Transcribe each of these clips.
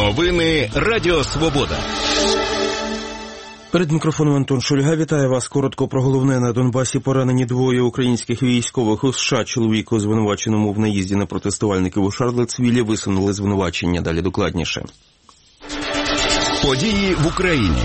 Новини Радіо Свобода. Перед мікрофоном Антон Шульга. Вітаю вас. Коротко про головне. На Донбасі поранені двоє українських військових. У США чоловіку, звинуваченому в наїзді на протестувальників у Шарлоттсвіллі, висунули звинувачення. Далі докладніше. Події в Україні.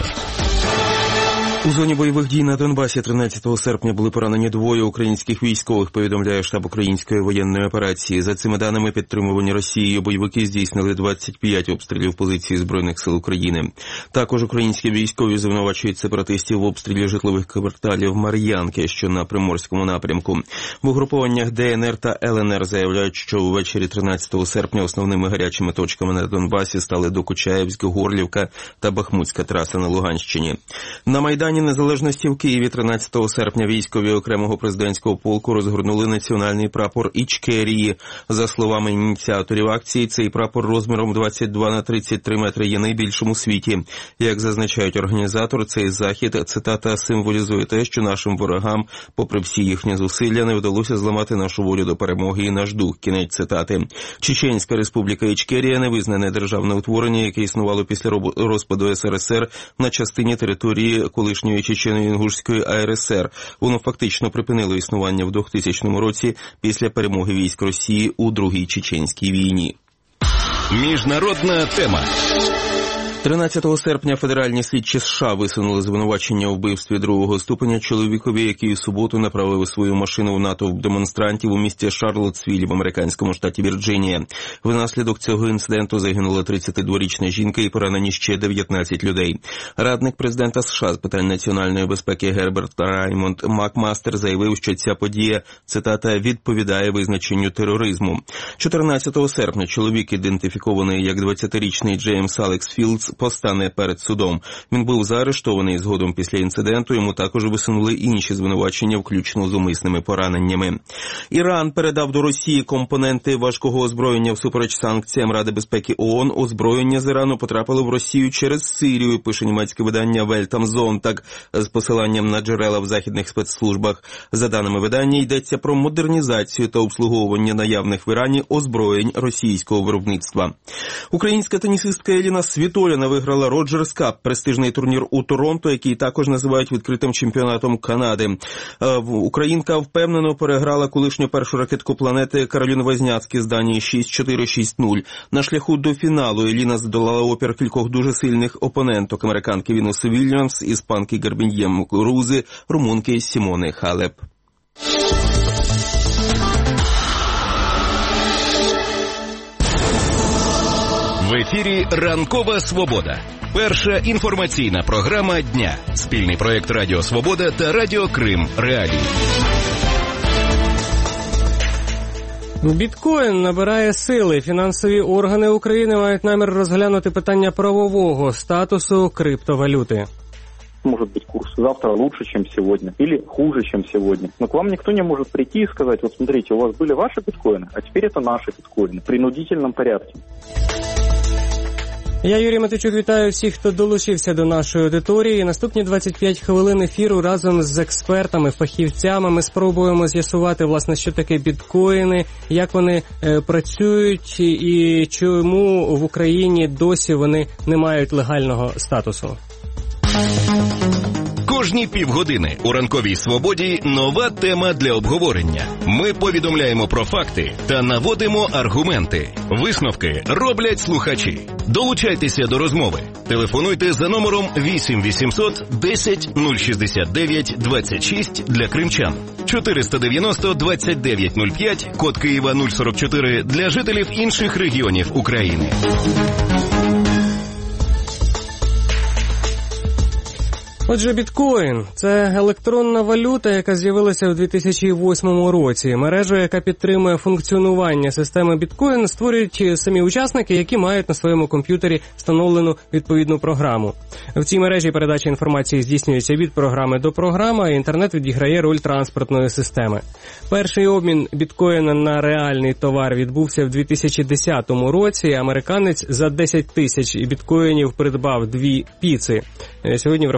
У зоні бойових дій на Донбасі 13 серпня були поранені двоє українських військових, повідомляє штаб української воєнної операції. За цими даними, підтримувані Росією бойовики здійснили 25 обстрілів позицій Збройних сил України. Також українські військові звинувачують сепаратистів в обстрілі житлових кварталів Мар'янки, що на Приморському напрямку. В угрупованнях ДНР та ЛНР заявляють, що увечері 13 серпня основними гарячими точками на Донбасі стали Докучаєвськ, Горлівка та Бахмутська траса на Луганщині. На Майдані Незалежності в Києві 13 серпня військові окремого президентського полку розгорнули національний прапор Ічкерії. За словами ініціаторів акції, цей прапор розміром 22 на 33 метри є найбільшим у світі. Як зазначають організатори, цей захід, цитата, символізує те, що нашим ворогам, попри всі їхні зусилля, не вдалося зламати нашу волю до перемоги і наш дух. Кінець цитати. Чеченська республіка Ічкерія – невизнане державне утворення, яке існувало після розпаду СРСР на частині території колишньої Чечено-Інгушської АРСР. Воно фактично припинило існування в 2000 році після перемоги військ Росії у Другій Чеченській війні. Міжнародна тема. 13 серпня федеральні слідчі США висунули звинувачення у вбивстві другого ступеня чоловікові, який у суботу направив свою машину в натовп демонстрантів у місті Шарлоттсвіль в американському штаті Вірджинія. Внаслідок цього інциденту загинула 32-річна жінка і поранені ще 19 людей. Радник президента США з питань національної безпеки Герберт Раймонд Макмастер заявив, що ця подія, цитата, відповідає визначенню тероризму. 14 серпня чоловік, ідентифікований як 20-річний Джеймс Алекс Філдс, постане перед судом. Він був заарештований. Згодом після інциденту йому також висунули інші звинувачення, включно з умисними пораненнями. Іран передав до Росії компоненти важкого озброєння всупереч санкціям Ради безпеки ООН. Озброєння з Ірану потрапило в Росію через Сирію, пише німецьке видання Welt am Sonntag з посиланням на джерела в західних спецслужбах. За даними видання, йдеться про модернізацію та обслуговування наявних в Ірані озброєнь російського виробництва. Українська тенісистка Еліна Світоліна виграла Роджерс Кап, престижний турнір у Торонто, який також називають відкритим чемпіонатом Канади. Українка впевнено переграла колишню першу ракетку планети Кароліну Возняцькі з Данії 6-4-6-0. На шляху до фіналу Еліна здолала опір кількох дуже сильних опоненток: американки Вінуси Вільямс, іспанки Гарбін'є Мукурузи, румунки Сімони Халеп. В ефірі «Ранкова Свобода». Перша інформаційна програма дня. Спільний проєкт Радіо Свобода та Радіо Крим Реалії. Біткоін набирає сили. Фінансові органи України мають намір розглянути питання правового статусу криптовалюти. Может быть, курс завтра лучше, чем сегодня, или хуже, чем сегодня. Но к вам никто не может прийти и сказать: вот смотрите, у вас были ваши биткоины, а теперь это наши биткоины, в принудительном порядке. Я, Юрій Матичук, вітаю всіх, хто долучився до нашої аудиторії. Наступні 25 хвилин ефіру разом з експертами, фахівцями ми спробуємо з'ясувати, власне, що таке біткоїни, як вони працюють і чому в Україні досі вони не мають легального статусу. Кожні півгодини у «Ранковій Свободі» нова тема для обговорення. Ми повідомляємо про факти та наводимо аргументи. Висновки роблять слухачі. Долучайтеся до розмови. Телефонуйте за номером 8 800 10 069 26 для кримчан, 490 29 05, код Києва 044 для жителів інших регіонів України. Отже, біткоін – це електронна валюта, яка з'явилася у 2008 році. Мережу, яка підтримує функціонування системи біткоін, створюють самі учасники, які мають на своєму комп'ютері встановлену відповідну програму. В цій мережі передача інформації здійснюється від програми до програми, а інтернет відіграє роль транспортної системи. Перший обмін біткоїна на реальний товар відбувся в 2010 році. Американець за 10 тисяч біткоїнів придбав 2 піци. Сьогодні, враховуючи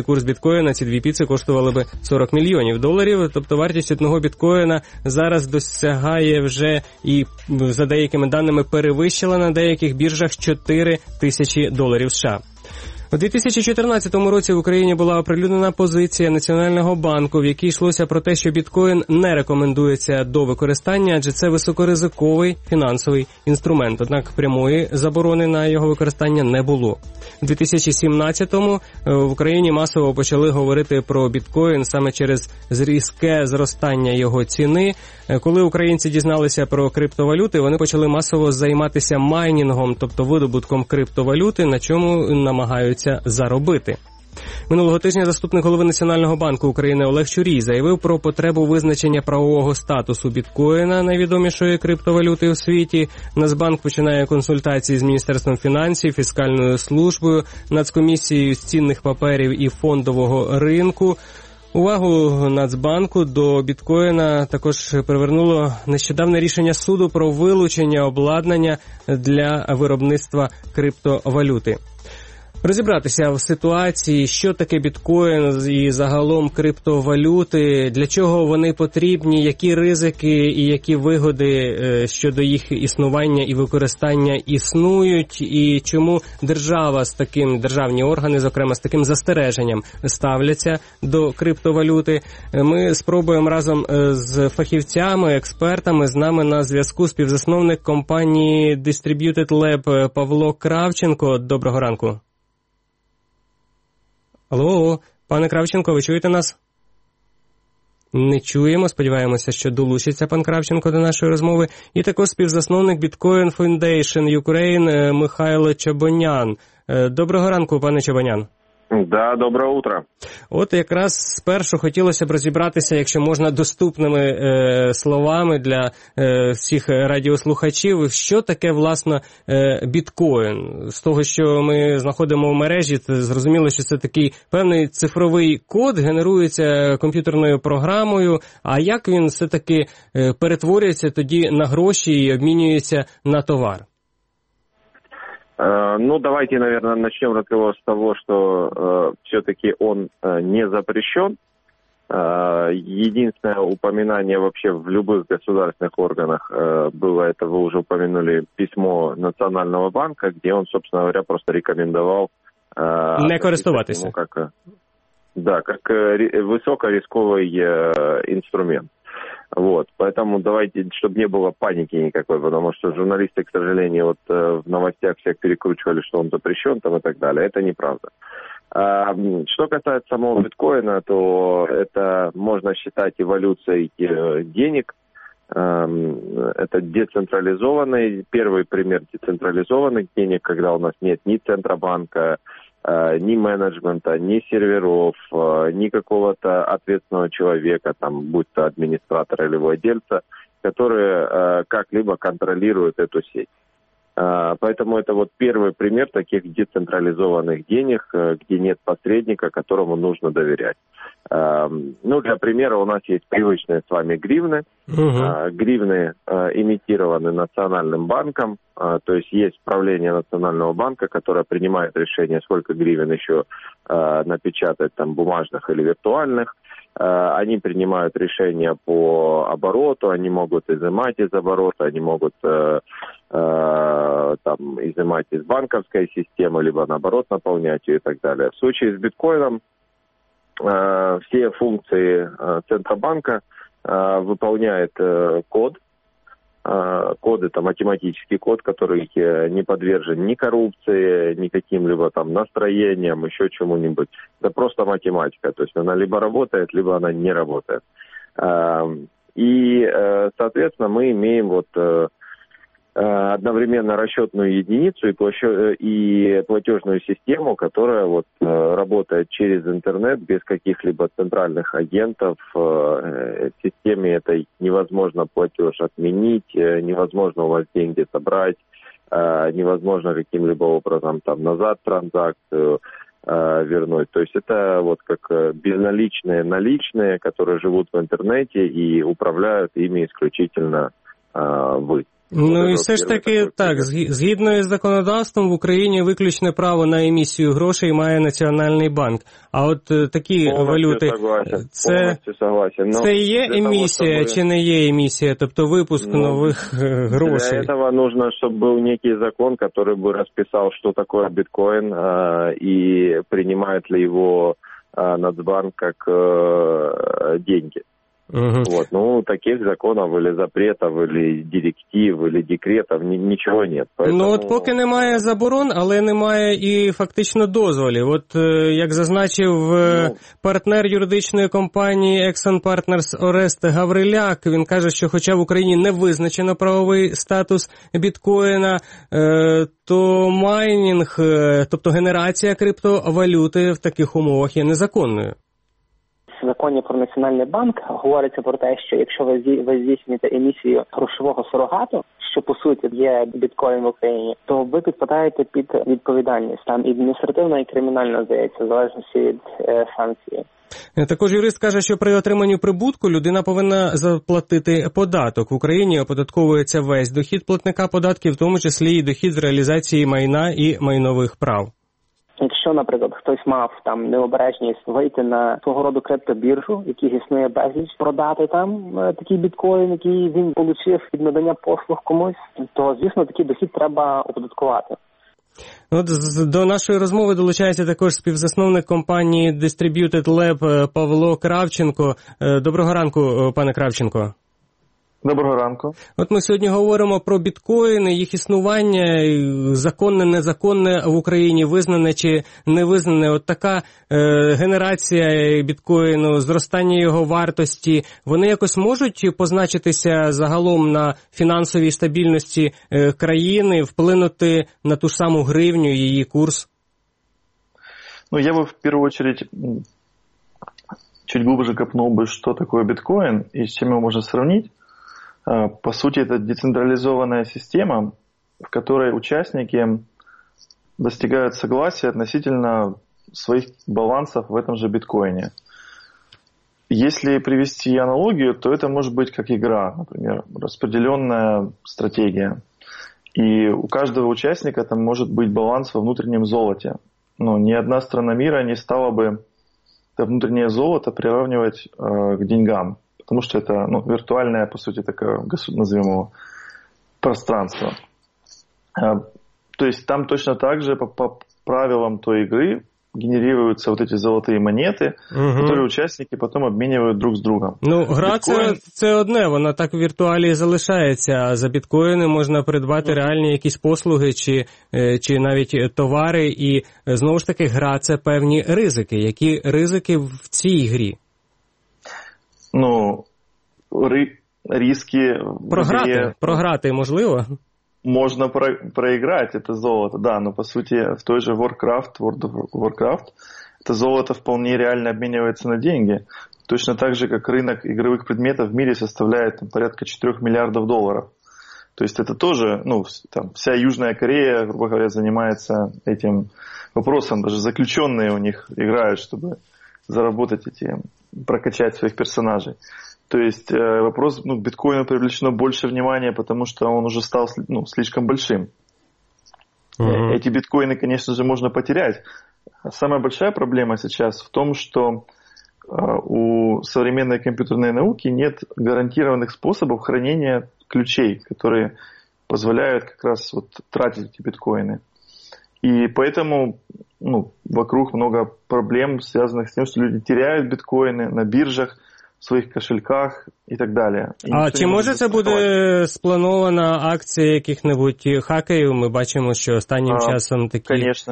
курс біткоїна, ці дві піци коштували би $40 мільйонів. Тобто вартість одного біткоїна зараз досягає вже і, за деякими даними, перевищила на деяких біржах $4000 США. У 2014 році в Україні була оприлюднена позиція Національного банку, в якій йшлося про те, що біткоін не рекомендується до використання, адже це високоризиковий фінансовий інструмент. Однак прямої заборони на його використання не було. У 2017-му в Україні масово почали говорити про біткоін саме через різке зростання його ціни. Коли українці дізналися про криптовалюти, вони почали масово займатися майнінгом, тобто видобутком криптовалюти, на чому намагаються заробити. Минулого тижня заступник голови Національного банку України Олег Чурій заявив про потребу визначення правового статусу біткоїна, найвідомішої криптовалюти у світі. Нацбанк починає консультації з Міністерством фінансів, фіскальною службою, Нацкомісією з цінних паперів і фондового ринку. Увагу Нацбанку до біткоїна також привернуло нещодавне рішення суду про вилучення обладнання для виробництва криптовалюти. Розібратися в ситуації, що таке біткоін і загалом криптовалюти, для чого вони потрібні, які ризики і які вигоди щодо їх існування і використання існують, і чому державні органи, зокрема, з таким застереженням ставляться до криптовалюти. Ми спробуємо разом з фахівцями, експертами. З нами на зв'язку співзасновник компанії Distributed Lab Павло Кравченко. Доброго ранку. Алло, пане Кравченко, ви чуєте нас? Не чуємо, сподіваємося, що долучиться пан Кравченко до нашої розмови. І також співзасновник Bitcoin Foundation Ukraine Михайло Чабонян. Доброго ранку, пане Чабонян. Да, доброе утро. От якраз спершу хотілося б розібратися, якщо можна, доступними словами для всіх радіослухачів, що таке, власне, біткоін. З того, що ми знаходимо в мережі, це зрозуміло, що це такий певний цифровий код, генерується комп'ютерною програмою, а як він все-таки перетворюється тоді на гроші і обмінюється на товар? Ну, давайте, наверное, начнем разговор с того, что все-таки он не запрещен. Единственное упоминание вообще в любых государственных органах было, это вы уже упомянули, письмо Национального банка, где он, собственно говоря, просто рекомендовал... Не користуватися. Как высокорисковый инструмент. Вот, поэтому давайте, чтобы не было паники никакой, потому что журналисты, к сожалению, вот в новостях всех перекручивали, что он запрещен там и так далее. Это неправда. Что касается самого биткоина, то это можно считать эволюцией денег. Это децентрализованный, первый пример децентрализованных денег, когда у нас нет ни Центробанка, ни менеджмента, ни серверов, ни какого-то ответственного человека, там, будь то администратор или владельца, который как-либо контролирует эту сеть. Поэтому это вот первый пример таких децентрализованных денег, где нет посредника, которому нужно доверять. Ну, для примера у нас есть привычные с вами гривны. Гривны имитированы Национальным банком, то есть правление Национального банка, которое принимает решение, сколько гривен еще напечатать, там, бумажных или виртуальных. Они принимают решения по обороту, они могут изымать из оборота, они могут там, изымать из банковской системы, либо наоборот наполнять ее и так далее. В случае с биткоином все функции Центробанка выполняет код. Код — это математический код, который не подвержен ни коррупции, ни каким-либо там настроениям, еще чему-нибудь. Это просто математика. То есть она либо работает, либо она не работает. И, соответственно, мы имеем вот одновременно расчетную единицу и платежную систему, которая вот работает через интернет без каких-либо центральных агентов. В системе этой невозможно платеж отменить, невозможно у вас деньги собрать, невозможно каким-либо образом там назад транзакцию вернуть. То есть это вот как безналичные наличные, которые живут в интернете и управляют ими исключительно вы. Ну і все ж таки, так, згідно із законодавством в Україні виключне право на емісію грошей має Національний банк. А от такі валюти, це і є емісія чи не є емісія, тобто випуск нових грошей? Для этого нужно, чтобы был некий закон, который бы расписал, что такое биткоин и принимает ли его Нацбанк как деньги. Угу. Вот, ну, таких законов или запретов, или директив, или декретов ничего нет. Поэтому... Ну, от поки немає заборон, але немає і фактично дозволів. От, як зазначив партнер юридичної компанії Exxon Partners Орест Гавриляк, він каже, що хоча в Україні не визначено правовий статус біткоїна, то майнінг, тобто генерація криптовалюти в таких умовах є незаконною. В законі про Національний банк говориться про те, що якщо ви здійснюєте емісію грошового сурогату, що по суті є біткоін в Україні, то ви підпадаєте під відповідальність. Там і адміністративна, і кримінальна, здається, в залежності від санкції. Також юрист каже, що при отриманні прибутку людина повинна заплатити податок. В Україні оподатковується весь дохід платника податків, в тому числі і дохід з реалізації майна і майнових прав. Якщо, наприклад, хтось мав там необережність вийти на свого роду криптобіржу, яких існує безліч, продати там такий біткоін, який він отримав від надання послуг комусь, то, звісно, такий дохід треба оподаткувати. От до нашої розмови долучається також співзасновник компанії Distributed Lab Павло Кравченко. Доброго ранку, пане Кравченко. Доброго ранку. От ми сьогодні говоримо про біткоїни, їх існування, законне, незаконне в Україні, визнане чи не визнане. От така генерація біткоїну, зростання його вартості, вони якось можуть позначитися загалом на фінансовій стабільності країни, вплинути на ту ж саму гривню, її курс? Ну, я бы в первую очередь чуть глубже копнул бы, что такое биткоин и с чем его можно сравнить. По сути, это децентрализованная система, в которой участники достигают согласия относительно своих балансов в этом же биткоине. Если привести аналогию, то это может быть как игра, например, распределенная стратегия. И у каждого участника там может быть баланс во внутреннем золоте. Но ни одна страна мира не стала бы это внутреннее золото приравнивать к деньгам. Потому что это виртуальное, по сути, такое, назовем его, пространство. То есть там точно так же по правилам той игры генерируются вот эти золотые монеты, которые учасники потом обмінюють друг з другом. Ну, гра це одне, вона так в віртуалі залишається, а за біткоїни можна придбати реальні якісь послуги чи навіть товари, і знову ж таки гра це певні ризики. Які ризики в цій грі? Ну, риски... Програти можливо? Можно проиграть это золото, да, но по сути в той же World of Warcraft это золото вполне реально обменивается на деньги. Точно так же, как рынок игровых предметов в мире составляет порядка 4 миллиардов долларов. То есть это тоже, там вся Южная Корея, грубо говоря, занимается этим вопросом. Даже заключенные у них играют, чтобы заработать прокачать своих персонажей. То есть вопрос, биткоину привлечено больше внимания, потому что он уже стал слишком большим. Эти биткоины, конечно же, можно потерять. Самая большая проблема сейчас в том, что у современной компьютерной науки нет гарантированных способов хранения ключей, которые позволяют как раз тратить эти биткоины. И поэтому вокруг много проблем, связанных с тем, что люди теряют биткоины на биржах, в своїх кошельках і так далі. А чи може це буде спланована акція яких-небудь хакерів? Ми бачимо, що останнім часом такі...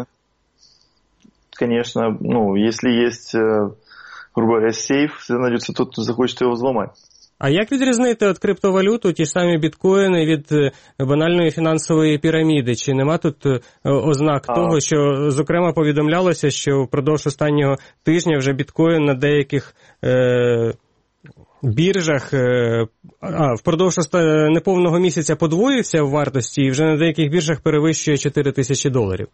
Конечно. Если есть, грубо говоря, сейф, всегда найдется тот, кто захочет его взломать. А як відрізнити от криптовалюту, ті ж самі біткоїни, від банальної фінансової піраміди? Чи нема тут ознак того, що, зокрема, повідомлялося, що впродовж останнього тижня вже біткоін на деяких біржах, впродовж неповного місяця подвоївся в вартості і вже на деяких біржах перевищує $4000?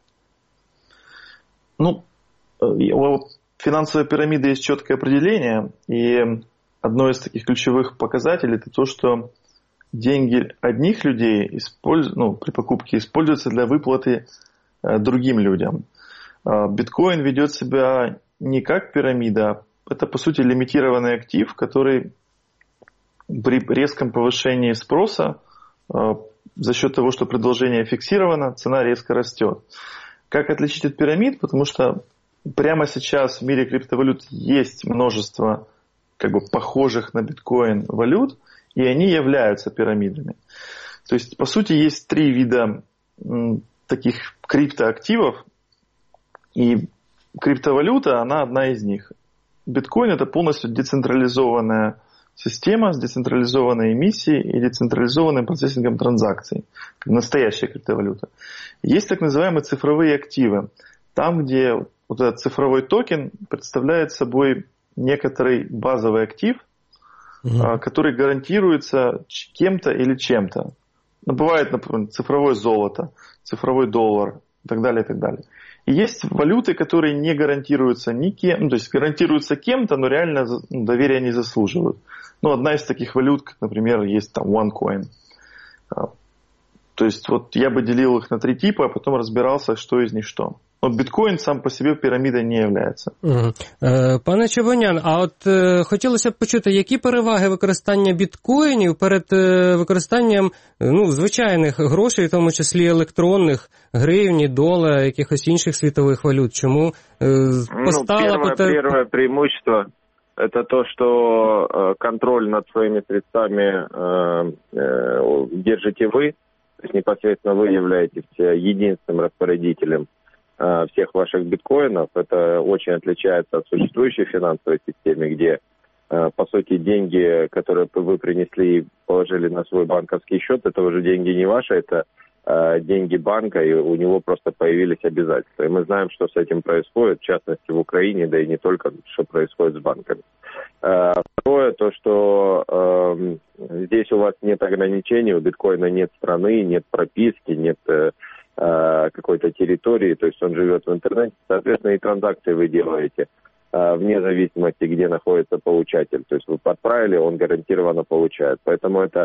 У финансовой пирамиды есть четкое определение, и одно из таких ключевых показателей – это то, что деньги одних людей при покупке используются для выплаты другим людям. Биткоин ведет себя не как пирамида, это, по сути, лимитированный актив, который при резком повышении спроса за счет того, что предложение фиксировано, цена резко растет. Как отличить от пирамид? Потому что прямо сейчас в мире криптовалют есть множество похожих на биткоин валют, и они являются пирамидами. То есть, по сути, есть 3 вида таких криптоактивов, и криптовалюта, она одна из них. Биткоин – это полностью децентрализованная система с децентрализованной эмиссией и децентрализованным процессингом транзакций. Настоящая криптовалюта. Есть так называемые цифровые активы. Там, где вот этот цифровой токен представляет собой некоторый базовый актив, который гарантируется кем-то или чем-то. Бывает, например, цифровое золото, цифровой доллар и так далее, и так далее. И есть валюты, которые не гарантируются никем, то есть гарантируются кем-то, но реально доверия не заслуживают. Одна из таких валют, как, например, есть там OneCoin. То есть я бы делил их на 3 типа, а потом разбирался, что из них что. Но біткоін сам по собі пірамідою не являється. Пане Чебонян, а от хотілося б почути, які переваги використання біткоїнів перед використанням звичайних грошей, в тому числі електронних, гривні, долара, якихось інших світових валют? Чому постала... Первое преимущество – это то, что контроль над своими средствами держите вы, то есть непосредственно вы являетесь единственным распорядителем всех ваших биткоинов. Это очень отличается от существующей финансовой системы, где, по сути, деньги, которые вы принесли и положили на свой банковский счет, это уже деньги не ваши, это деньги банка, и у него просто появились обязательства. И мы знаем, что с этим происходит, в частности, в Украине, да и не только, что происходит с банками. Второе, то, что здесь у вас нет ограничений, у биткоина нет страны, нет прописки, нет какой-то территории, то есть он живет в интернете, соответственно, и транзакции вы делаете вне зависимости, где находится получатель. То есть вы отправили, он гарантированно получает. Поэтому это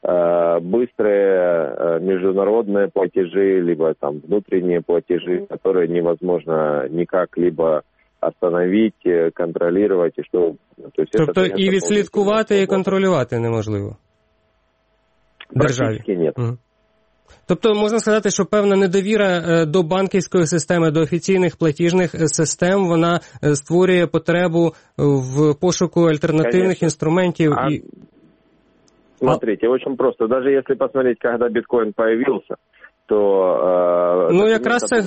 быстрые международные платежи, либо там внутренние платежи, которые невозможно никак либо остановить, контролировать і що. Тобто і відслідкувати, і контролювати неможливо? Державі? Практично ні. Угу. Тобто можна сказати, що певна недовіра до банківської системи, до офіційних платіжних систем, вона створює потребу в пошуку альтернативних інструментів. Смотрите, очень просто. Даже если посмотреть, когда биткоин появился, то... якраз це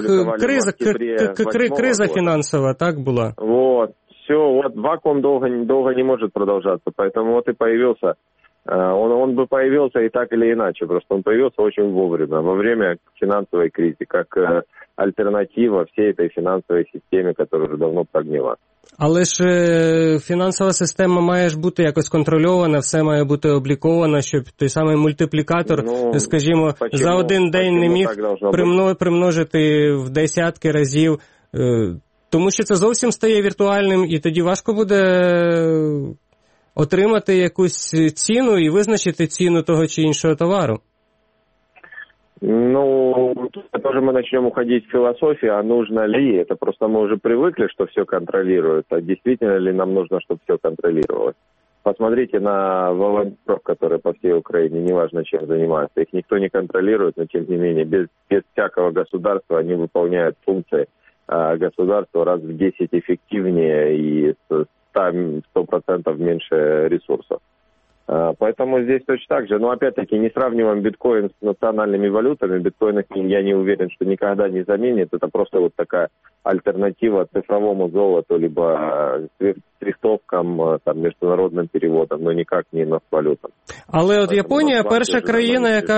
криза фінансова, так, була? Все, вакуум долго не может продолжаться, поэтому и появился... Он бы появился и так или иначе, просто он появился очень вовремя, во время финансовой кризисы, как альтернатива всей этой финансовой системе, которая уже давно прогнила. Але ж фінансова система має ж бути якось контрольована, все має бути обліковано, щоб той самий мультиплікатор, скажімо, за один день не міг примножити в десятки разів, тому що це зовсім стає віртуальним, і тоді важко буде отримати якусь ціну і визначити ціну того чи іншого товару. Тоже мы начнем уходить в философию, а нужно ли? Это просто мы уже привыкли, что все контролируется. А действительно ли нам нужно, чтобы все контролировалось? Посмотрите на волонтеров, которые по всей Украине, неважно чем занимаются. Их никто не контролирует, но тем не менее, без всякого государства они выполняют функции государства раз в 10 эффективнее и с 100% меньше ресурсов. Поэтому здесь точно так же. Но опять-таки не сравниваем биткоин с национальными валютами. Биткоин, я не уверен, что никогда не заменит. Это просто такая альтернатива цифровому золоту, либо свифтовкам, международным переводам, но никак не нацвалютам. Але Японія перша країна, яка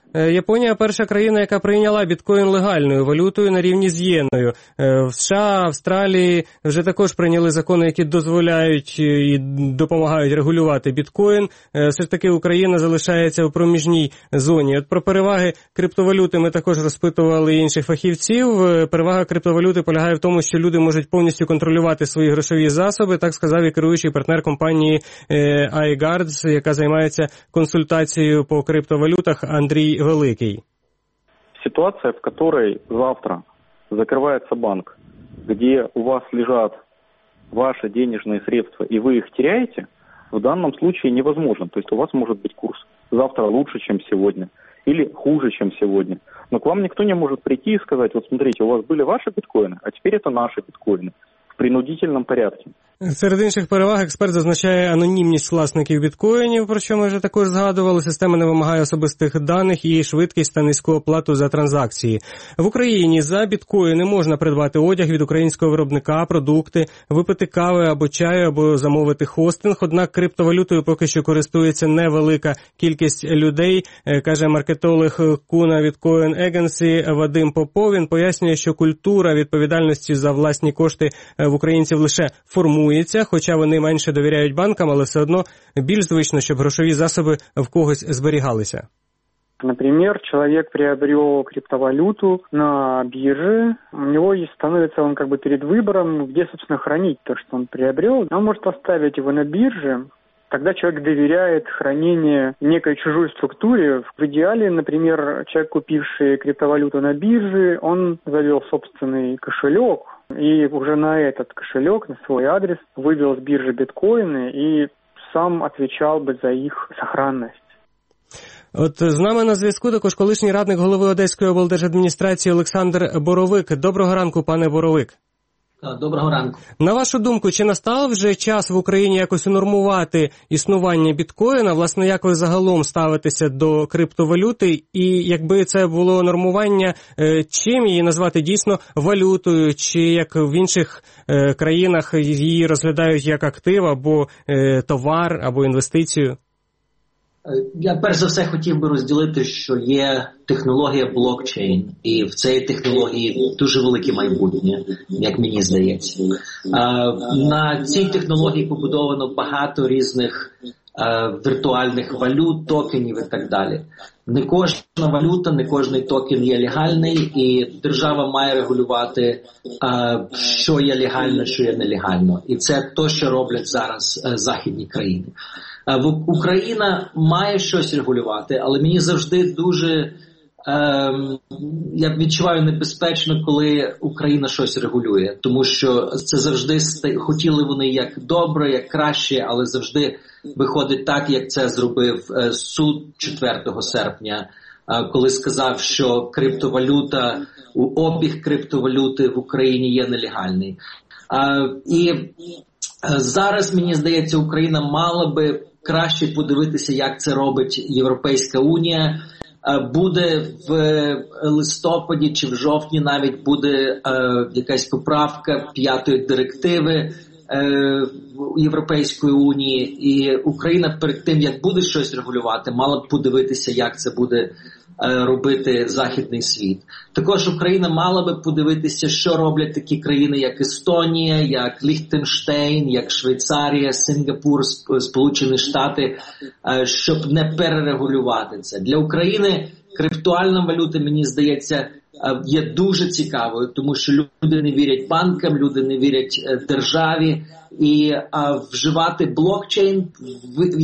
Японія – перша країна, яка прийняла біткоін легальною валютою на рівні з єною. В США, Австралії вже також прийняли закони, які дозволяють і допомагають регулювати біткоін. Все ж таки Україна залишається у проміжній зоні. От про переваги криптовалюти ми також розпитували інших фахівців. Перевага криптовалюти полягає в тому, що люди можуть повністю контролювати свої грошові засоби, так сказав і керуючий партнер компанії iGuards, яка займається консультацією по криптовалютах, Андрій Великий. Ситуация, в которой завтра закрывается банк, где у вас лежат ваши денежные средства и вы их теряете, в данном случае невозможно. То есть у вас может быть курс завтра лучше, чем сегодня, или хуже, чем сегодня. Но к вам никто не может прийти и сказать, вот смотрите, у вас были ваши биткоины, а теперь это наши биткоины в принудительном порядке. Серед інших переваг експерт зазначає анонімність власників біткоїнів, про що ми вже також згадували. Система не вимагає особистих даних і швидкість та низьку оплату за транзакції. В Україні за біткоїни можна придбати одяг від українського виробника, продукти, випити кави або чаю, або замовити хостинг. Однак криптовалютою поки що користується невелика кількість людей, каже маркетолог Kuna Bitcoin Agency Вадим Попов. Він пояснює, що культура відповідальності за власні кошти в українців лише формується, хоча вони менше довіряють банкам, але все одно більш звично, щоб грошові засоби в когось зберігалися. Например, человек приобрел криптовалюту на бирже, у него становится он перед выбором, где, собственно, хранить то, что он приобрел. Он может оставить его на бирже, тогда человек доверяет хранение некой чужой структуре. В идеале, например, человек, купивший криптовалюту на бирже, он завел собственный кошелек, и уже на этот кошелек, на свой адрес, вывел с биржи биткоины и сам отвечал бы за их сохранность. От з нами на зв'язку також колишній радник голови Одеської облдержадміністрації Олександр Боровик. Доброго ранку, пане Боровик. Доброго ранку. На вашу думку, чи настав вже час в Україні якось унормувати існування біткоїна, власне, як ви загалом ставитеся до криптовалюти, і якби це було нормування, чим її назвати дійсно валютою, чи як в інших країнах її розглядають як актив, або товар, або інвестицію? Я перш за все хотів би розділити, що є технологія блокчейн, і в цій технології дуже велике майбутнє, як мені здається. На цій технології побудовано багато різних віртуальних валют, токенів і так далі. Не кожна валюта, не кожний токен є легальний, і держава має регулювати, що є легально, що є нелегально. І це те, що роблять зараз західні країни. Україна має щось регулювати, але мені завжди дуже, я відчуваю небезпечно, коли Україна щось регулює, тому що це завжди хотіли вони як добре, як краще, але завжди виходить так, як це зробив суд 4 серпня, коли сказав, що криптовалюта, обіг криптовалюти в Україні є нелегальний. І зараз, мені здається, Україна мала би краще подивитися, як це робить Європейська Унія. Буде в листопаді чи в жовтні навіть буде якась поправка 5-ї директиви Європейської Унії. І Україна перед тим, як буде щось регулювати, мала б подивитися, як це буде робити західний світ. Також Україна мала би подивитися, що роблять такі країни, як Естонія, як Ліхтенштейн, як Швейцарія, Сингапур, Сполучені Штати, щоб не перерегулювати це. Для України криптуальна валюта, мені здається, є дуже цікавою, тому що люди не вірять банкам, люди не вірять державі, і вживати блокчейн, в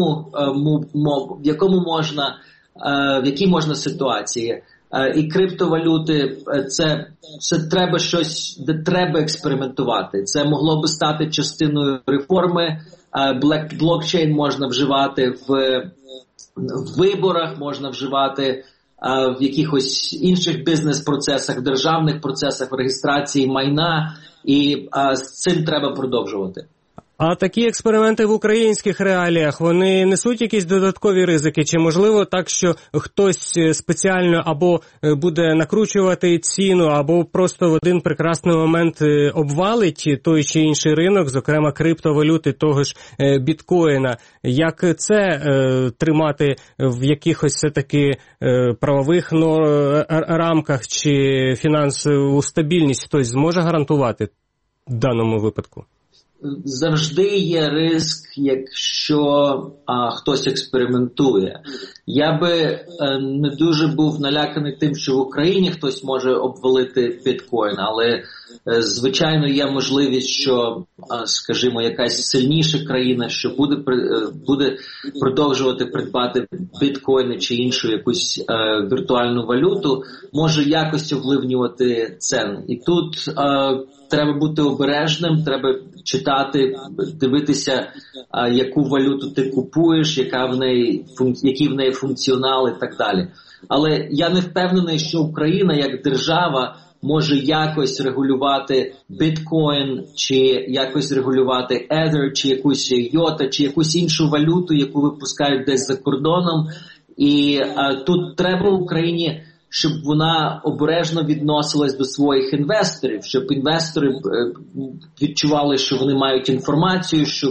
якій можна ситуації. І криптовалюти, це треба щось, де треба експериментувати. Це могло би стати частиною реформи. Блокчейн можна вживати в виборах, можна вживати в якихось інших бізнес-процесах, державних процесах, в реєстрації майна, і з цим треба продовжувати. А такі експерименти в українських реаліях, вони несуть якісь додаткові ризики? Чи можливо так, що хтось спеціально або буде накручувати ціну, або просто в один прекрасний момент обвалить той чи інший ринок, зокрема криптовалюти, того ж біткоїна? Як це тримати в якихось все-таки правових рамках, чи фінансову стабільність хтось зможе гарантувати в даному випадку? Завжди є ризик, якщо хтось експериментує. Я би не дуже був наляканий тим, що в Україні хтось може обвалити біткоін, але звичайно є можливість, що, скажімо, якась сильніша країна, що буде продовжувати придбати біткоїни чи іншу якусь віртуальну валюту, може якось овлivнювати ціни. І тут треба бути обережним, треба читати, дивитися, яку валюту ти купуєш, який в неї функціонал і так далі. Але я не впевнений, що Україна як держава може якось регулювати біткоін, чи якось регулювати Ether, чи якусь йота, чи якусь іншу валюту, яку випускають десь за кордоном. І тут треба Україні, щоб вона обережно відносилась до своїх інвесторів, щоб інвестори відчували, що вони мають інформацію, що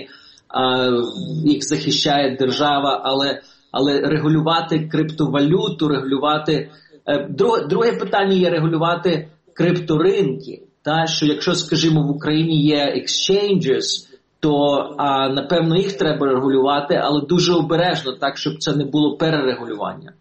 їх захищає держава, але регулювати криптовалюту, регулювати... Друге питання є регулювати крипторинки. Що якщо, скажімо, в Україні є exchanges, то, напевно, їх треба регулювати, але дуже обережно, так, щоб це не було перерегулювання.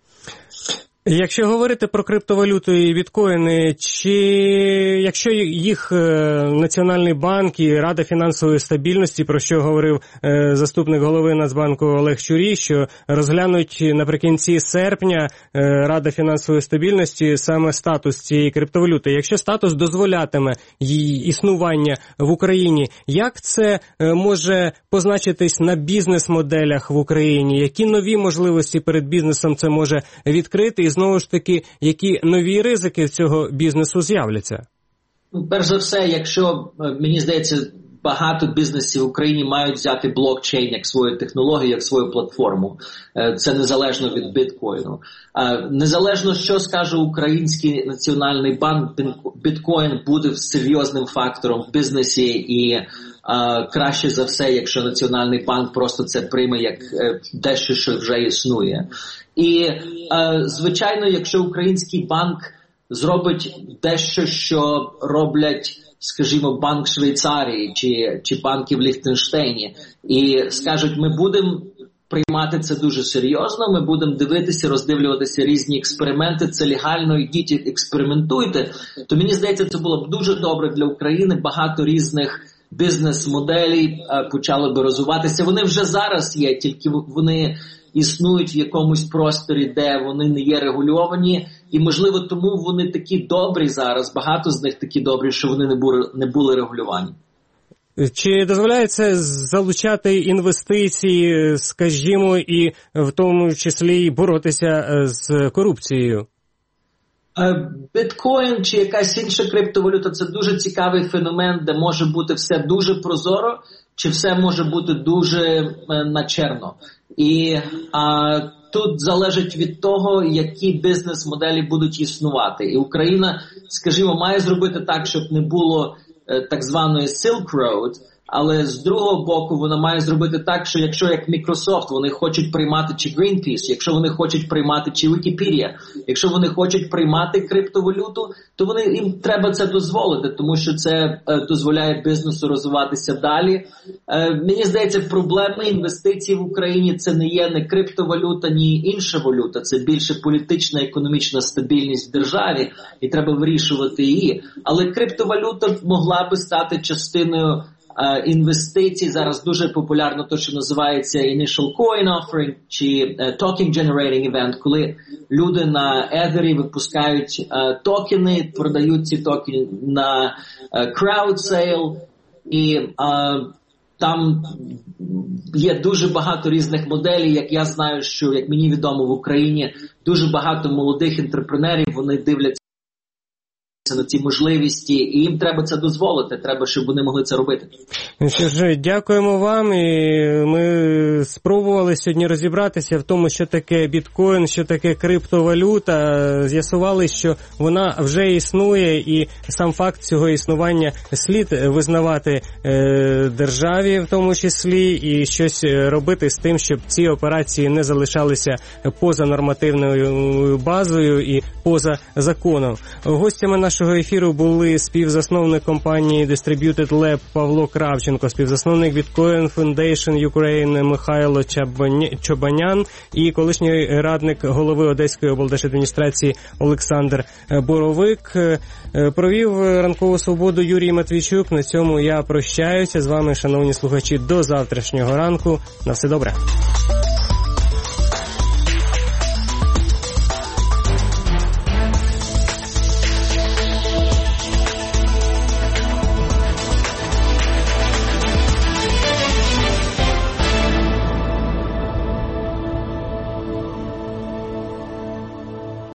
Якщо говорити про криптовалюту і біткоїни, чи якщо їх Національний банк і Рада фінансової стабільності, про що говорив заступник голови Нацбанку Олег Чурій, що розглянуть наприкінці серпня Рада фінансової стабільності саме статус цієї криптовалюти. Якщо статус дозволятиме її існування в Україні, як це може позначитись на бізнес-моделях в Україні? Які нові можливості перед бізнесом це може відкрити? І знову ж таки, які нові ризики в цього бізнесу з'являться? Перш за все, якщо, мені здається, багато бізнесів в Україні мають взяти блокчейн як свою технологію, як свою платформу. Це незалежно від біткоїну. Незалежно, що скаже Український Національний банк, біткоін буде серйозним фактором в бізнесі і краще за все, якщо Національний банк просто це прийме як дещо, що вже існує. І, звичайно, якщо Український банк зробить дещо, що роблять, скажімо, Банк Швейцарії чи банки в Ліхтенштейні, і скажуть, ми будемо приймати це дуже серйозно, ми будемо дивитися, роздивлюватися різні експерименти, це легально, йдіть, експериментуйте, то мені здається, це було б дуже добре для України, багато різних бізнес-моделей почали би розвиватися. Вони вже зараз є, тільки вони існують в якомусь просторі, де вони не є регульовані, і, можливо, тому вони такі добрі зараз, багато з них такі добрі, що вони не були регульовані. Чи дозволяється залучати інвестиції, скажімо, і в тому числі боротися з корупцією? Біткоін чи якась інша криптовалюта – це дуже цікавий феномен, де може бути все дуже прозоро, чи все може бути дуже на черно. І тут залежить від того, які бізнес-моделі будуть існувати. І Україна, скажімо, має зробити так, щоб не було так званої Silk Road, але з другого боку вона має зробити так, що якщо як Microsoft вони хочуть приймати чи Greenpeace, якщо вони хочуть приймати чи Wikipedia, якщо вони хочуть приймати криптовалюту, то їм треба це дозволити, тому що це дозволяє бізнесу розвиватися далі. Мені здається, проблеми інвестицій в Україні це не є не криптовалюта, ні інша валюта, це більше політична, економічна стабільність в державі і треба вирішувати її. Але криптовалюта могла би стати частиною інвестицій. Зараз дуже популярно те, що називається Initial Coin Offering чи Token Generating Event, коли люди на Etheri випускають токени, продають ці токени на crowd sale, і там є дуже багато різних моделей. Як я знаю, що, як мені відомо, в Україні дуже багато молодих інтрепренерів, вони дивляться подивитися на ці можливості, і їм треба це дозволити, треба, щоб вони могли це робити. Що ж, дякуємо вам, і ми спробували сьогодні розібратися в тому, що таке біткоін, що таке криптовалюта, з'ясували, що вона вже існує, і сам факт цього існування слід визнавати державі в тому числі, і щось робити з тим, щоб ці операції не залишалися поза нормативною базою і поза законом. Гостями нашого ефіру були співзасновник компанії Distributed Lab Павло Кравченко, співзасновник Bitcoin Foundation Ukraine Михайло Чобанян і колишній радник голови Одеської облдержадміністрації Олександр Боровик. Провів ранкову свободу Юрій Матвійчук. На цьому я прощаюся з вами, шановні слухачі, до завтрашнього ранку. На все добре.